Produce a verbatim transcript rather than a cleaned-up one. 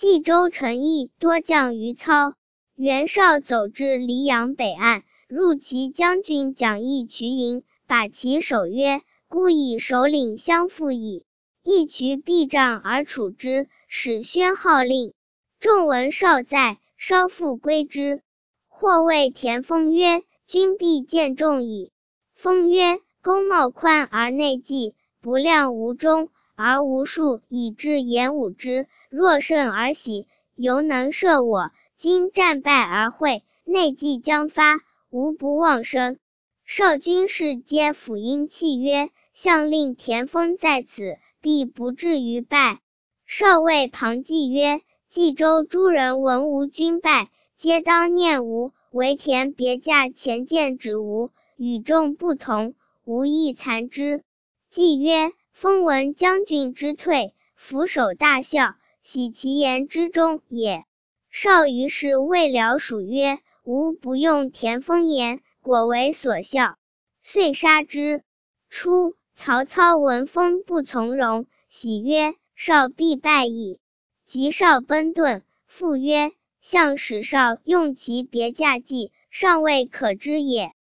冀州陈毅多将于操。袁绍走至黎阳北岸，入其将军蒋义渠营，把其守曰：孤以首领相负矣。义渠避杖而处之，使宣号令。众闻绍在，稍复归之。或谓田丰曰：君必见众矣。丰曰：公貌宽而内忌，不量无中，而无数，以致言武之。若胜而喜，犹能射我。今战败而会，内忌将发，无不忘生。绍军士皆抚膺泣曰：相令田丰在此，必不至于败。绍谓庞纪曰：冀州诸人闻吴军败，皆当念吴，唯田别驾前见止吴，与众不同，无一残之。纪曰：丰闻将军之退，俯首大笑，喜其言之中也。绍于是谓僚属曰：吾不用田丰言，果为所笑，遂杀之。初，曹操闻风不从容，喜曰：绍必败矣。及绍奔遁，复曰：项使绍用其别驾计，尚未可知也。